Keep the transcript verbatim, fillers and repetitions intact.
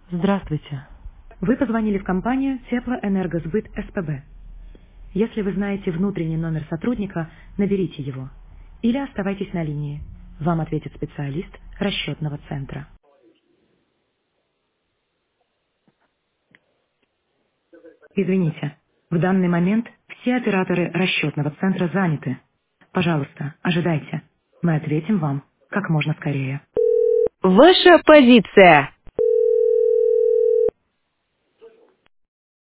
Здравствуйте. Вы позвонили в компанию Теплоэнергосбыт СПБ. Если вы знаете внутренний номер сотрудника, наберите его. Или оставайтесь на линии. Вам ответит специалист расчетного центра. Извините, в данный момент все операторы расчетного центра заняты. Пожалуйста, ожидайте. Мы ответим вам как можно скорее. Ваша позиция.